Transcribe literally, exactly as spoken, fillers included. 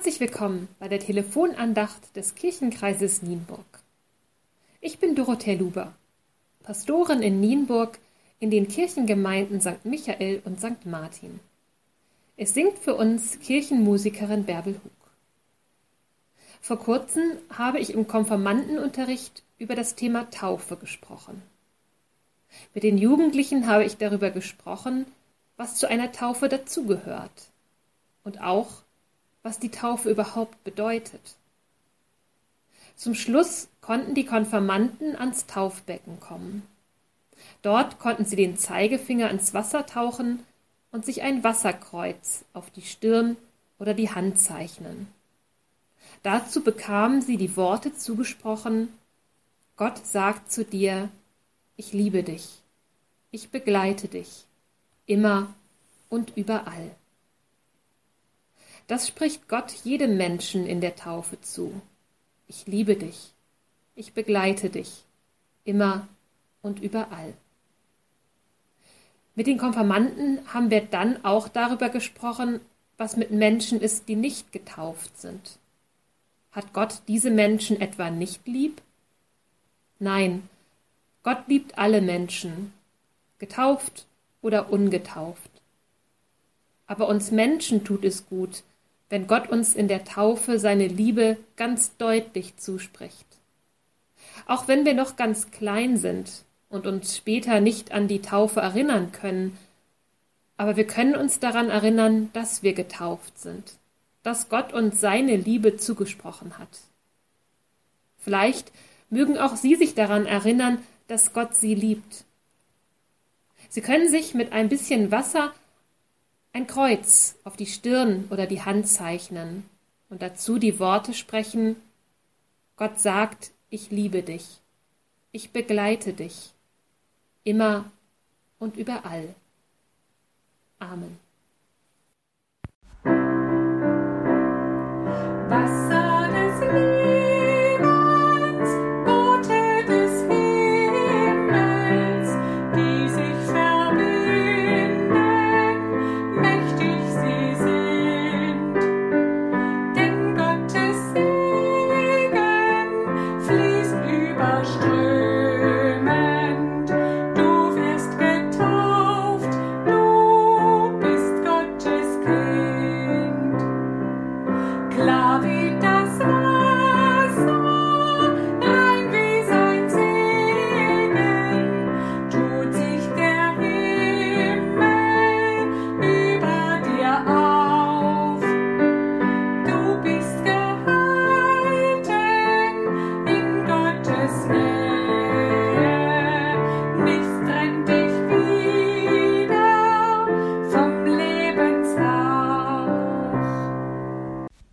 Herzlich willkommen bei der Telefonandacht des Kirchenkreises Nienburg. Ich bin Dorothea Luber, Pastorin in Nienburg in den Kirchengemeinden Sankt Michael und Sankt Martin. Es singt für uns Kirchenmusikerin Bärbel Hug. Vor kurzem habe ich im Konfirmandenunterricht über das Thema Taufe gesprochen. Mit den Jugendlichen habe ich darüber gesprochen, was zu einer Taufe dazugehört und auch, was die Taufe überhaupt bedeutet. Zum Schluss konnten die Konfirmanden ans Taufbecken kommen. Dort konnten sie den Zeigefinger ins Wasser tauchen und sich ein Wasserkreuz auf die Stirn oder die Hand zeichnen. Dazu bekamen sie die Worte zugesprochen: Gott sagt zu dir, ich liebe dich, ich begleite dich, immer und überall. Das spricht Gott jedem Menschen in der Taufe zu. Ich liebe dich, ich begleite dich, immer und überall. Mit den Konfirmanden haben wir dann auch darüber gesprochen, was mit Menschen ist, die nicht getauft sind. Hat Gott diese Menschen etwa nicht lieb? Nein, Gott liebt alle Menschen, getauft oder ungetauft. Aber uns Menschen tut es gut, wenn Gott uns in der Taufe seine Liebe ganz deutlich zuspricht. Auch wenn wir noch ganz klein sind und uns später nicht an die Taufe erinnern können, aber wir können uns daran erinnern, dass wir getauft sind, dass Gott uns seine Liebe zugesprochen hat. Vielleicht mögen auch Sie sich daran erinnern, dass Gott Sie liebt. Sie können sich mit ein bisschen Wasser ein Kreuz auf die Stirn oder die Hand zeichnen und dazu die Worte sprechen: Gott sagt, ich liebe dich, ich begleite dich, immer und überall. Amen.